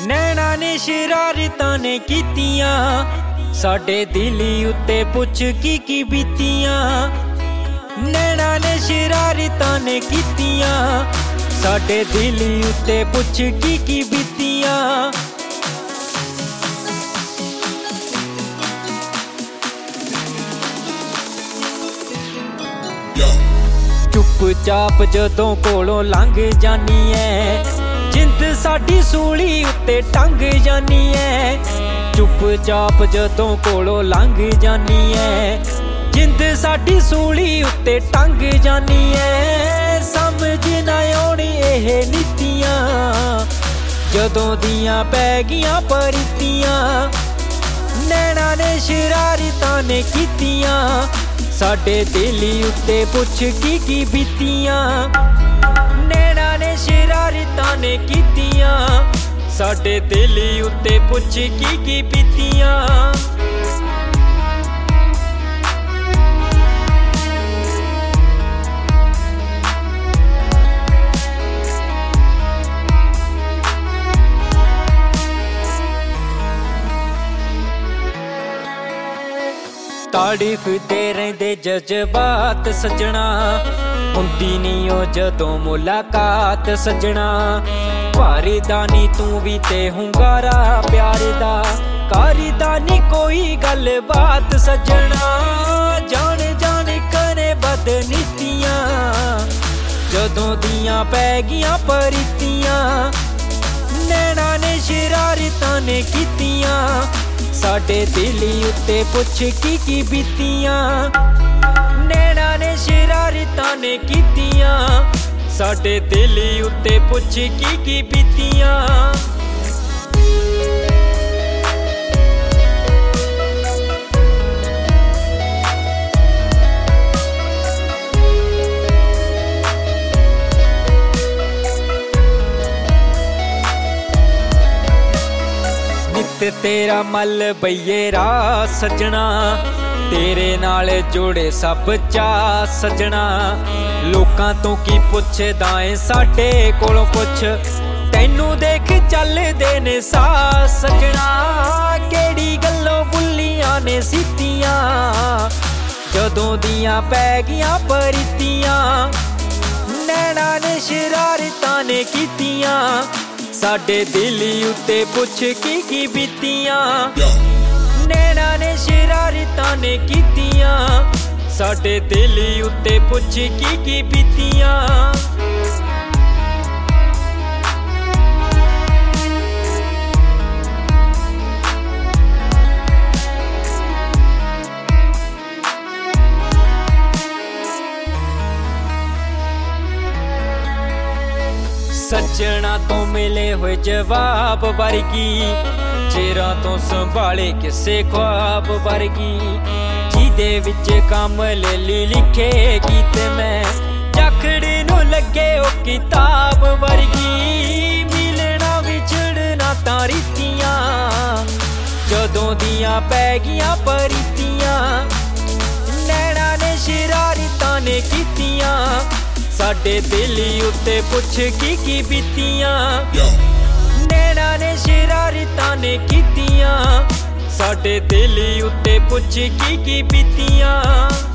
नैना ने शरारतां ने कीतियां साडे दिल उत्ते पुछ की बीतियां। नैना ने शरारतां ने कीतियां साडे दिल उत्ते पुछ की बीतियां। चुपचाप जदों कोलों लंघ जानी है जिंद साडी सूली उत्ते टंग जानी है। चुपचाप जदों कोलों लंघ जानी है जिंद साडी सूली उत्ते टंग जानी है। समझ ना आउणी एह नीतियां जदों दियां पै गियां परीतियां। नैना ने शरारतां ने कीतियां साडे दिल उत्ते पुछ की बीतियां। नैना ने शरारतां ने कीतियां साडे दिल उत्ते पुछ की बीतियां। तारीफ दे रहिंदे जज्बात सजना हुंदी नी ओ जदों मुलाकात सजना। भारी दानी तू भी ते हुंगारा प्यार दा कारी नी कोई गल बात सजना। जान जान करे बदनीतियां जदों दियां पै गियां परीतियां। नैना ने शरारतां ने कीतियां साडे दिल उत्ते पुछ की बीतियां। नैना ने शरारतां ने कीतियां साडे दिल उत्ते पुछ की बीतियां। तेरा मल बइये राह सजना तेरे नाल जोड़े सब चा सजना। लोकां तो की पुछदा ऐ साडे कोलों पुछ तैनू देख चलदे ने सा सजना। केड़ी गल्लों बुलियां ने सीतियां जदों दियां पै गियां परीतियां। नैना ने शरारतां ने कीतियां साडे दिल उत्ते पुछ की बीतियां। नैना ने शरारतां ने कीतियां साडे दिल उत्ते पुछ की बीतियां। सजना तो मिले हुए जवाब वर्गी चेहरा तो संभाले किसे ख्वाब वर्गी। जिदे विच कमल लिखे गीत मैं जाखड़े नू लगे ओ किताब वर्गी। मिलना विछड़ना तां रीतियां जदों दियां पै गियां परीतियां। नैना ने शरारतां ने कीतियां साडे दिल उत्ते पुछ की बीतियां। नैना ने शरारतां ने कीतियां साडे दिल उत्ते पुछ की बीतियां।